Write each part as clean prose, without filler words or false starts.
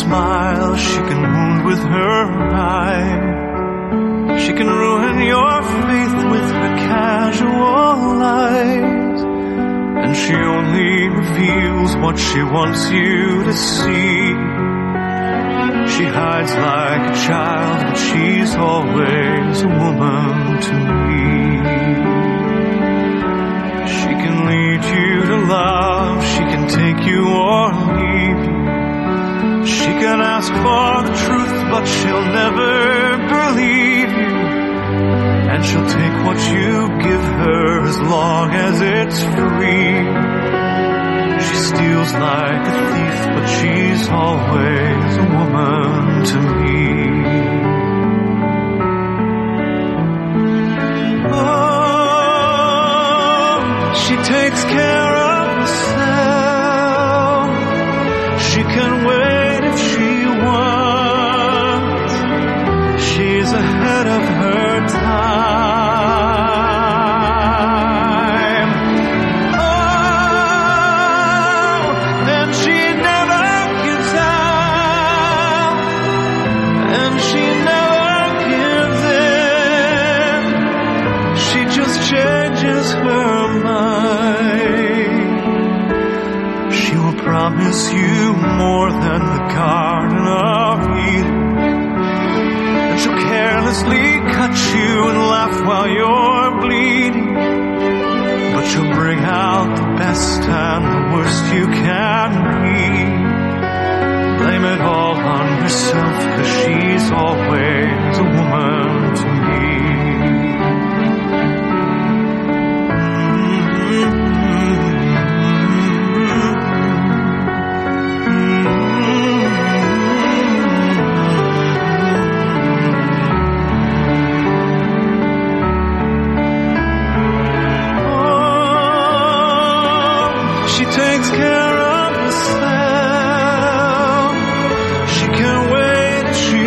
smile, she can wound with her eye. She can ruin your faith with her casual lies. And she only reveals what she wants you to see. She hides like a child, but she's always a woman to me. She can lead you to love, she can take you or leave you. She can ask for the truth, but she'll never believe you. And she'll take what you give her as long as it's free. She steals like a thief, but she's always a woman to me. Oh, she takes care of herself. She can wait if she wants. She's ahead of her time. Oh, and she never gives out, and she never gives in. She just changes her mind. She will promise you more than the Garden of Eden. She'll carelessly cut you and laugh while you're bleeding. But she'll bring out the best and the worst you can be. Blame it all on herself, 'cause she's always a woman to me. She takes care of herself. She can wait if she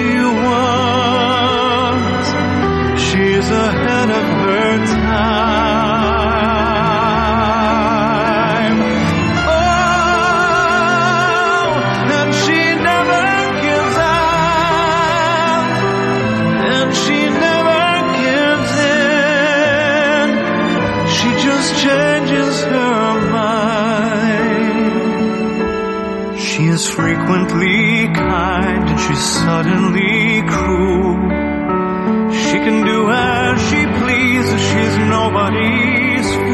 wants. She's ahead of her time. Oh, and she never gives out, and she never gives in. She just changes her mind. She is frequently kind and she's suddenly cruel. She can do as she pleases, she's nobody's